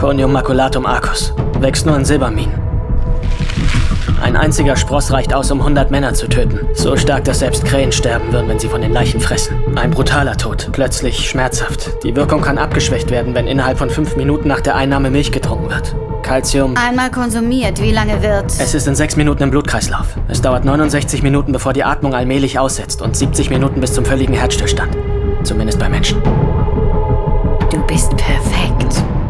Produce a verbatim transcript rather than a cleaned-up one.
Conium maculatum arcus. Wächst nur in Silberminen. Ein einziger Spross reicht aus, um hundert Männer zu töten. So stark, dass selbst Krähen sterben würden, wenn sie von den Leichen fressen. Ein brutaler Tod, plötzlich schmerzhaft. Die Wirkung kann abgeschwächt werden, wenn innerhalb von fünf Minuten nach der Einnahme Milch getrunken wird. Calcium... Einmal konsumiert, wie lange wird... Es ist in sechs Minuten im Blutkreislauf. Es dauert neunundsechzig Minuten, bevor die Atmung allmählich aussetzt und siebzig Minuten bis zum völligen Herzstillstand. Zumindest bei Menschen. Du bist perfekt.